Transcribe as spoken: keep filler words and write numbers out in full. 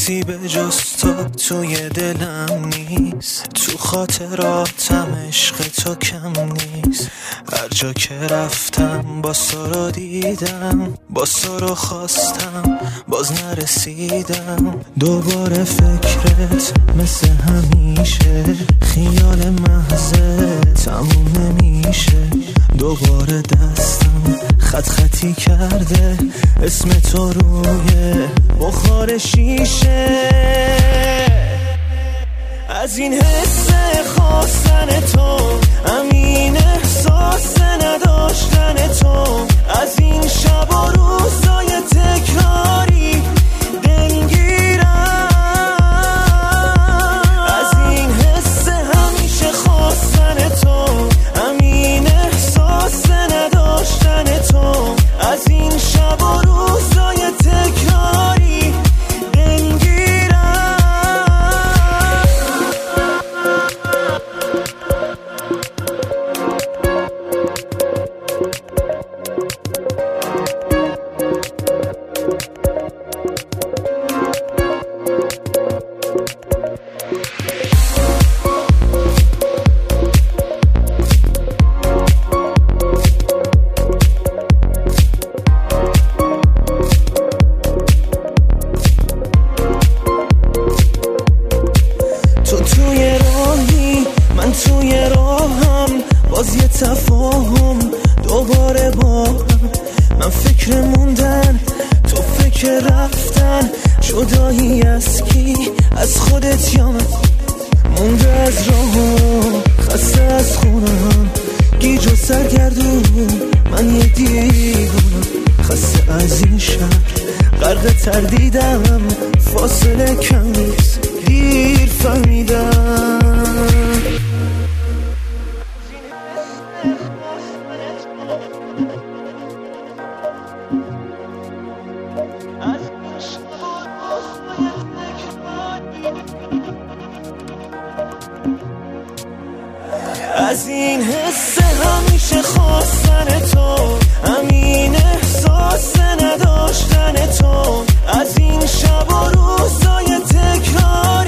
کسی به جز تو توی دلم نیست، تو خاطراتم عشق تو کم نیست. هر جا که رفتم با سارو دیدم، با سارو خواستم باز نرسیدم. دوباره فکرت مثل همیشه، خیال محضه تموم نمیشه. دوباره دستم خط خطی کرده اسم تو روی بخار شیشه. از این حس خواستن تو، همین احساس نداشتن تو، از این شب و روزای تکراری دلگیرم. از این حس همیشه خواستن تو، همین احساس نداشتن تو، از این شب و روزای تکراری دلگیرم. تو توی راهی من توی راهم، باز یه تفاهم دوباره با هم. من فکر موندن تو فکر رفتن، جدایی از کی؟ از خودت یا من؟ مونده از راهم، خسته از خونم، گیج و سرگردون من یه دیوونم. خسته از این شهر غرق تردیدم، فاصله کم نیست دیر فهمیدم. از این حس همیشه خواستن تو، همین احساس نداشتن تو، از این شب و روزای تکرار